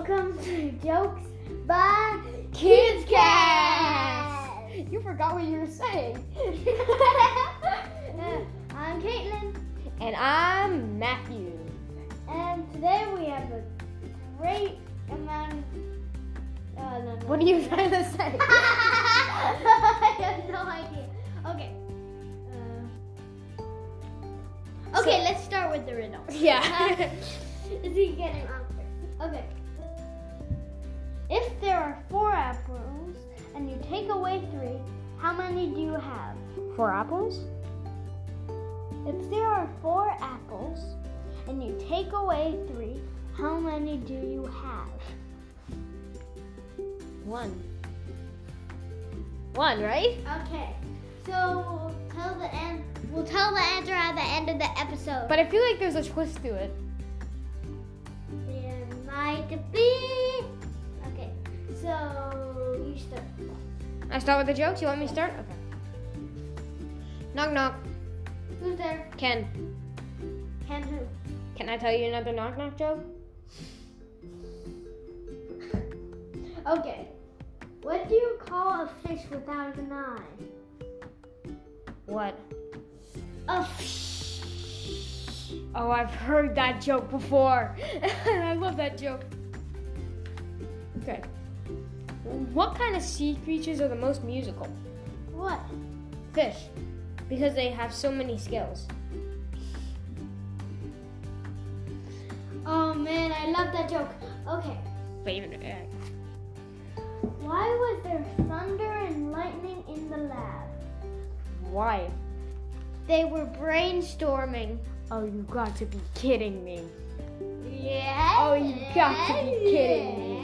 welcome to Jokes by Kids Cast. You forgot what you were saying. I'm Caitlin. And I'm Matthew. And today we have a great amount of... What are you trying to say? I have no idea. Okay. Okay, let's start with the riddle. Yeah. Is he getting answer? Okay. If there are 4 apples and you take away 3, how many do you have? 4 apples? If there are 4 apples and you take away 3, how many do you have? 1. 1, right? Okay. So we'll tell the answer at the end of the episode. But I feel like there's a twist to it. There might be. Okay. So you start. I start with the jokes? You want me to start? Okay. Knock knock. Who's there? Ken. Ken who? Can I tell you another knock knock joke? Okay. What do you call a fish without an eye? What? A fish. Oh, I've heard that joke before. I love that joke. Okay. What kind of sea creatures are the most musical? What? Fish. Because they have so many scales. Oh man, I love that joke. Okay. Why was there thunder and lightning in the lab? Why? They were brainstorming. Oh, you got to be kidding me. Yeah. Oh, you got to be kidding me.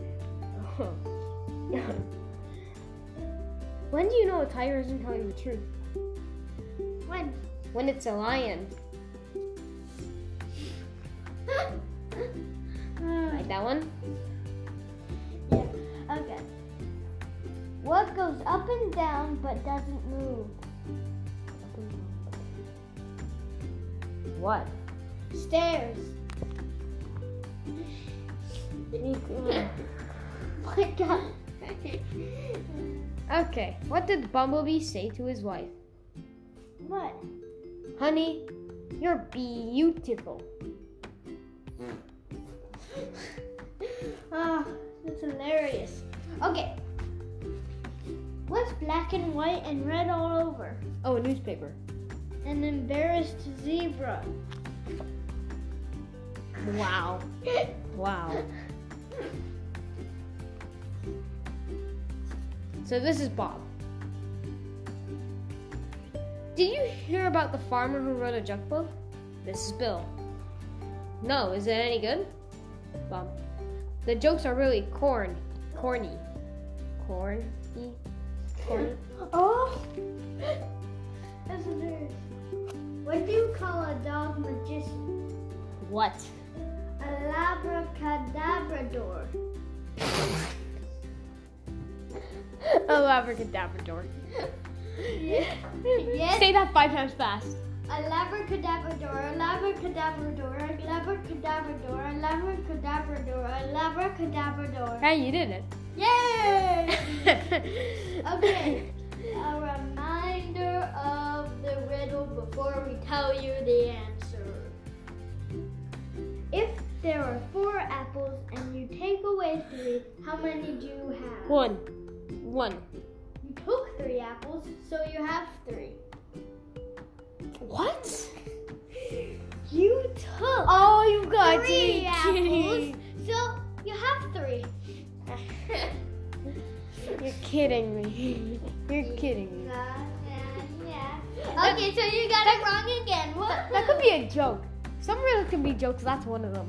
When do you know a tiger isn't telling you the truth? When? When it's a lion. Like that one? Yeah. Okay. What goes up and down but doesn't move? What? Stairs. Oh my God. Okay. What did Bumblebee say to his wife? What? Honey, you're beautiful. Ah, that's hilarious. Okay. What's black and white and red all over? Oh, a newspaper. An embarrassed zebra. Wow. Wow. So this is Bob. Did you hear about the farmer who wrote a joke book? This is Bill. No, is it any good? Bob. The jokes are really corny. Corny. Oh! That's hilarious. What do you call a dog magician? What? A labracadabrador. A labracadabrador. Yes. Yes. Say that 5 times fast. A labracadabrador, a labracadabrador, a labracadabrador, a labracadabrador, a labracadabrador. Hey, you did it. Yay! Okay. A reminder of the riddle before we tell you the answer. If there are 4 apples and you take away 3, how many do you have? 1. You took 3 apples, so you have 3. What? You took Oh, you got 3 apples, kidding. so you have 3. You're kidding me. You're kidding me. Yeah. Okay, so you got it wrong again. What? That could be a joke. Some riddles can be jokes. That's one of them.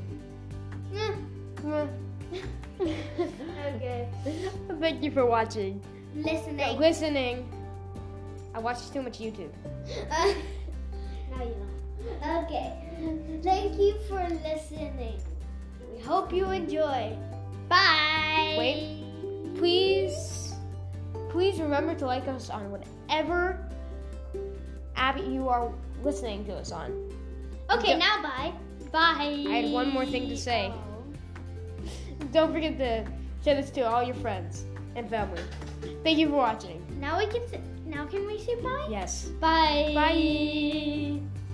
Okay. Thank you for watching. Listening. I watch too much YouTube. Now you know. Okay. Thank you for listening. We hope you enjoy. Bye. Wait. Please remember to like us on whatever app you are listening to us on. Okay, now bye. Bye. I had one more thing to say. Oh. Don't forget to share this to all your friends and family. Thank you for watching. Now can we say bye? Yes. Bye. Bye.